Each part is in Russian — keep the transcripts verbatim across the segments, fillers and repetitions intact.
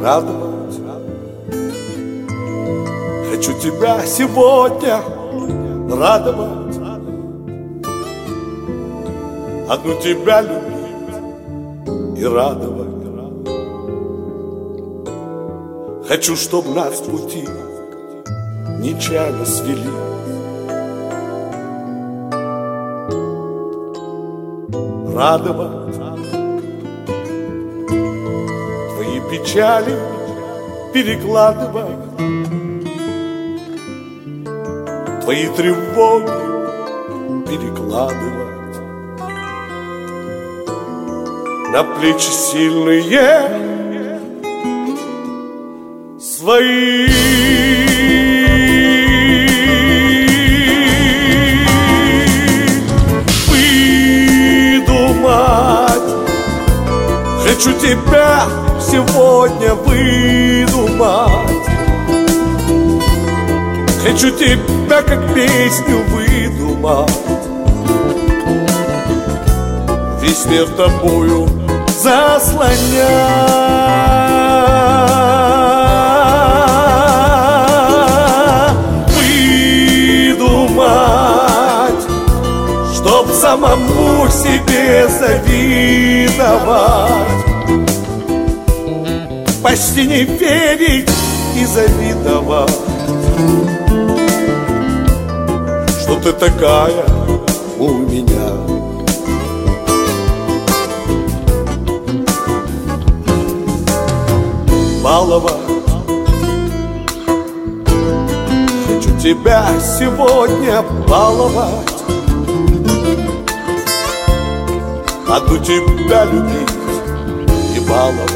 радовать. Хочу тебя сегодня радовать, одну тебя любить и радовать. Хочу, чтоб нас пути нечаянно свели. Радовать, твои печали перекладывать, твои тревоги перекладывать на плечи сильные свои. Хочу тебя сегодня выдумать, хочу тебя как песню выдумать, весь мир тобою заслонять. Выдумать, чтоб самому себе завидовать, почти не верить и завидовать, что ты такая у меня. Баловать, хочу тебя сегодня баловать, одну тебя любить и баловать,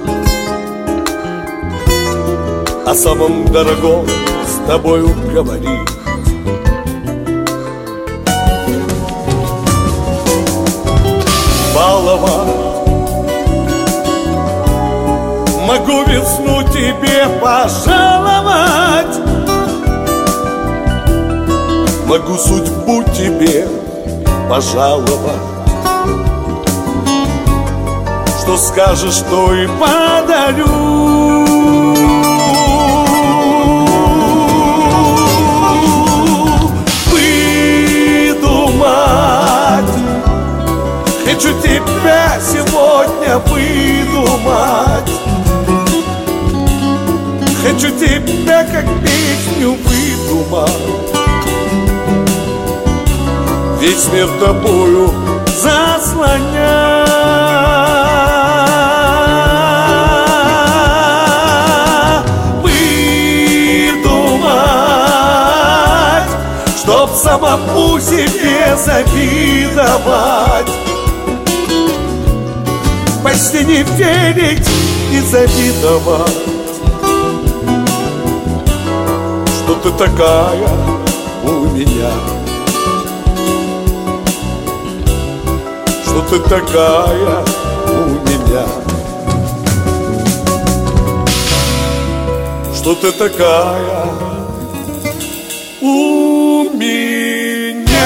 о самом дорогом с тобою говорить. Баловать, могу весну тебе пожаловать, могу судьбу тебе пожаловать, что скажешь, то и подарю. Хочу тебя сегодня выдумать, хочу тебя как песню выдумать, весь мир тобою заслонять. Выдумать, чтоб самому себе завидовать, почти не верить и завидовать, что ты такая у меня, что ты такая у меня, что ты такая у меня.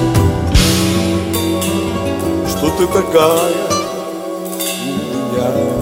Что ты такая у меня.